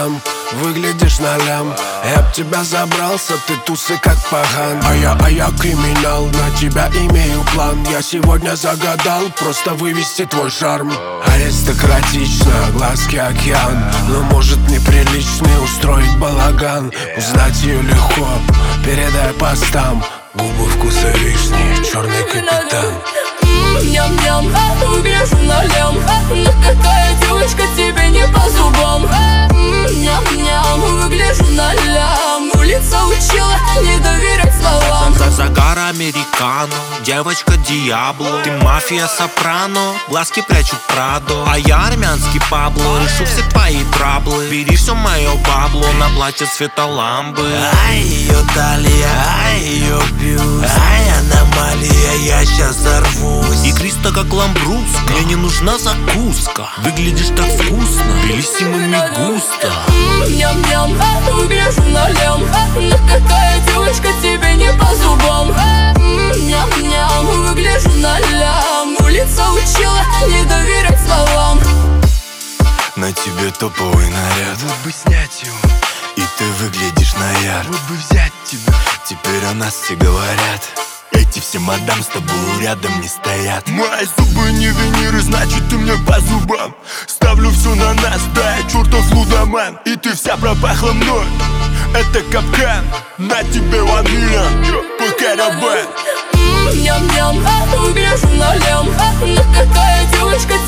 мадам, выглядишь на лям. Я б тебя забрался, ты тусы как паган. А я криминал, на тебя имею план. Я сегодня загадал просто вывести твой шарм. Аристократично, глазки океан, но может неприличный устроить балаган. Узнать ее легко, передай постам. Губы вкуса вишни, черный капитан. Ням-ням, выгляжу на лям. Но какая девочка тебе не по зубам. Ням-ням, выгляжу на лям. Улица учила не доверять словам. Загар американо, девочка Диабло. Ты мафия Сопрано, глазки прячут Прадо. А я армянский Пабло, решу все твои траблы. Бери все мое бабло на платье цвета ламбы. Ай, ее талия, ай, ее бюст, ай, аномалия, я щас взорвусь. Игристо как ламбруска, мне не нужна закуска. Выглядишь так вкусно, белиссимами густо. Ням-ням, выгляжу на лям. Но какая девочка тебе не по зубам. Ням-ням, выгляжу на лям. Улица учила не доверять словам. На тебе топовый наряд, Вот бы снять его, и ты выглядишь на ярд. вот бы взять тебя. Теперь о нас все говорят. Эти все мадам с тобой рядом не стоят. Мои зубы не виниры, значит ты мне по зубам. Ставлю все на нас, да я чертов лудоман. И ты вся пропахла мной, это капкан. На тебе ванилья, покарабан. Ням-ням, выгляжу на лям. Но какая девочка